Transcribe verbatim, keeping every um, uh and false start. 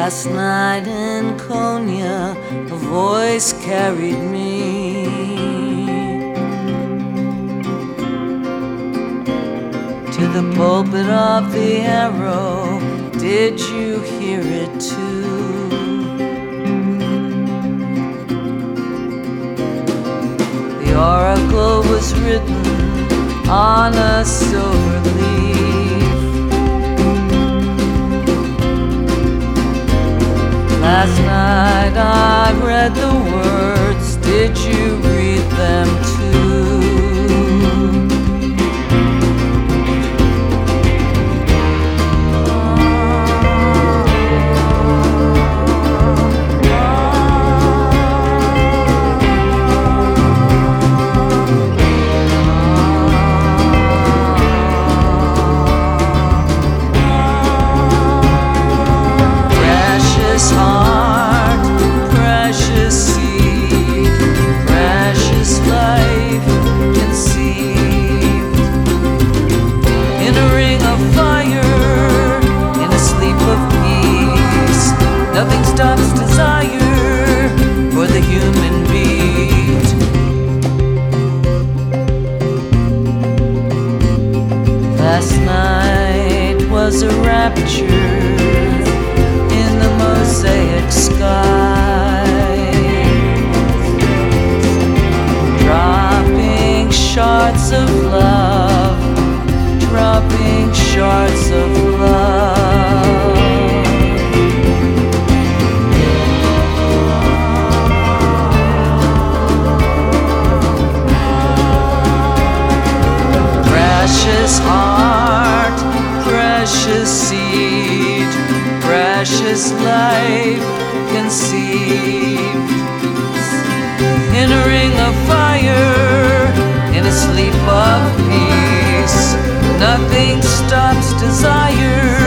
Last night in Konya, a voice carried me to the pulpit of the Arrow. Did you hear it too? The oracle was written on a silver leaf. Last night I read the words. Did you read them too? Heart, precious seed, precious life conceived in a ring of fire, in a sleep of peace. Nothing stops desire for the human beat. Last night was a rapture in the mosaic sky, dropping shards of love, dropping shards of love. Precious heart, precious seed, precious life conceived in a ring of fire, in a sleep of peace. Nothing stops desire